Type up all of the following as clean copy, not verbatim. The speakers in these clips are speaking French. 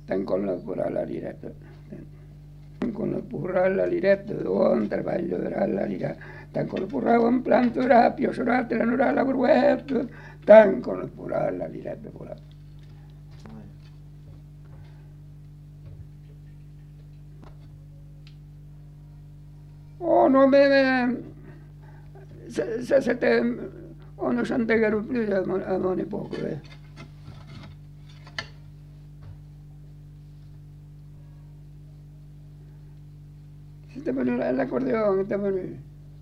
con la pura la diretta. Con la pura la diretta, on treballo de la diretta. Tant con la pura on planto rapio, sonate la nura la burguetta, tant con la pura la diretta pura. Oh, no c'était, on ne chantait guère plus à mon époque. C'était venu l'accordéon, était venu.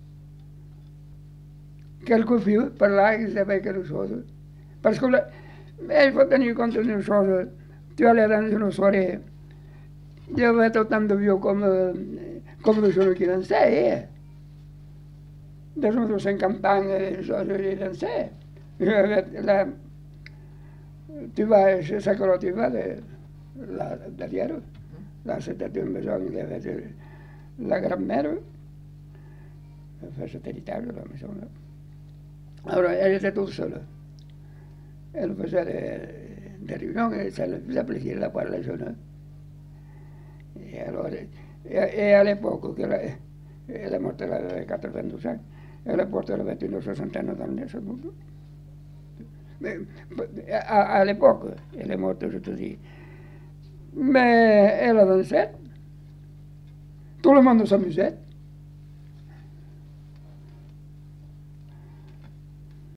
Quelques filles par là qui savaient quelque chose. Parce que il faut tenir compte d'une chose. Tu allais dans une soirée, il y avait autant de vieux comme de jeunes qui dansaient. Des gens de 50 ans, ils dansaient. Tu vas chez Sacro, tu vas là, derrière. Là, c'était une maison, il y avait la grand-mère. C'était héritable, la maison. Là. Alors, elle était toute seule. Elle faisait des réunions et ça lui faisait plaisir de voir les jeunes. Et, alors, et à l'époque, elle est morte, elle avait 92 ans, elle est morte, elle avait une soixantaine d'années, sans doute. Mais à l'époque, elle est morte, je te dis. Mais elle a dansé. Tout le monde s'amusait.